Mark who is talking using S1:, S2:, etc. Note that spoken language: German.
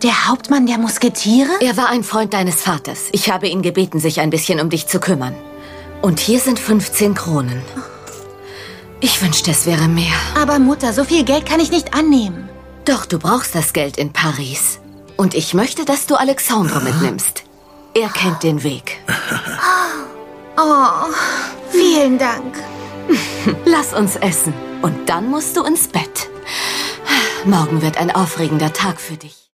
S1: Der Hauptmann der Musketiere?
S2: Er war ein Freund deines Vaters. Ich habe ihn gebeten, sich ein bisschen um dich zu kümmern. Und hier sind 15 Kronen. Ich wünschte, es wäre mehr.
S1: Aber Mutter, so viel Geld kann ich nicht annehmen.
S2: Doch, du brauchst das Geld in Paris. Und ich möchte, dass du Alexandre mitnimmst. Er kennt den Weg.
S1: Oh, vielen Dank.
S2: Lass uns essen. Und dann musst du ins Bett. Morgen wird ein aufregender Tag für dich.